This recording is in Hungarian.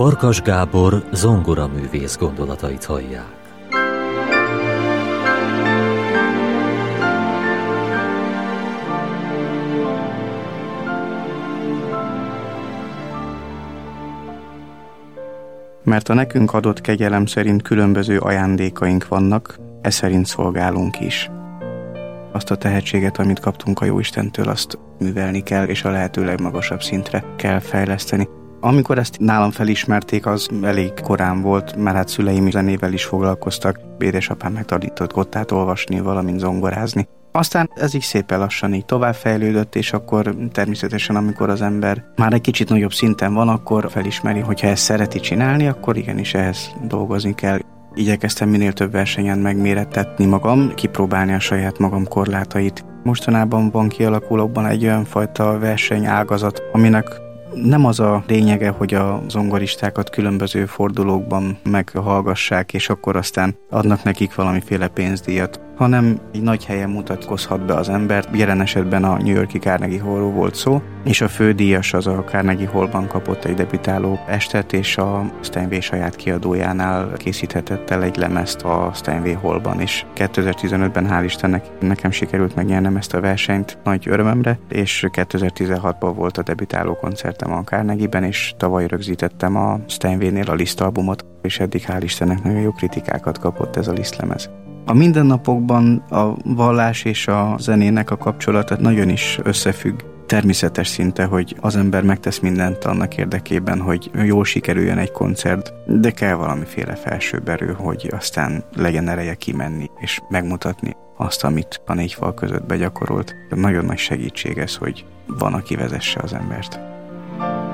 Farkas Gábor zongoraművész gondolatait hallják. Mert a nekünk adott kegyelem szerint különböző ajándékaink vannak, ez szerint szolgálunk is. Azt a tehetséget, amit kaptunk a Jóistentől, azt művelni kell, és a lehető legmagasabb szintre kell fejleszteni. Amikor ezt nálam felismerték, az elég korán volt, mert hát szüleim zenével is foglalkoztak. Édesapám megtanított gottát olvasni, valamint zongorázni. Aztán ez így szépen lassan így továbbfejlődött, és akkor természetesen, amikor az ember már egy kicsit nagyobb szinten van, akkor felismeri, hogyha ezt szereti csinálni, akkor igenis ehhez dolgozni kell. Igyekeztem minél több versenyen megmérettetni magam, kipróbálni a saját magam korlátait. Mostanában van kialakulóban egy olyan fajta versenyágazat, aminek nem az a lényege, hogy a zongoristákat különböző fordulókban meghallgassák, és akkor aztán adnak nekik valamiféle pénzdíjat, hanem egy nagy helyen mutatkozhat be az ember. Jelen esetben a New York-i Carnegie Hallról volt szó, és a fődíjas az a Carnegie Hallban kapott egy debütáló estet, és a Steinway saját kiadójánál készíthetett el egy lemezt a Steinway Hallban, és 2015-ben hál' Istennek nekem sikerült megnyernem ezt a versenyt nagy örömömre, és 2016-ban volt a debütáló koncertem a Carnegie-ben, és tavaly rögzítettem a Steinway-nél a Liszt albumot, és eddig hál' Istennek nagyon jó kritikákat kapott ez a Liszt lemez. A mindennapokban a vallás és a zenének a kapcsolata nagyon is összefügg. Természetes szinte, hogy az ember megtesz mindent annak érdekében, hogy jól sikerüljön egy koncert, de kell valamiféle felsőbb erő, hogy aztán legyen ereje kimenni és megmutatni azt, amit a négy fal között begyakorolt. Nagyon nagy segítség ez, hogy van, aki vezesse az embert.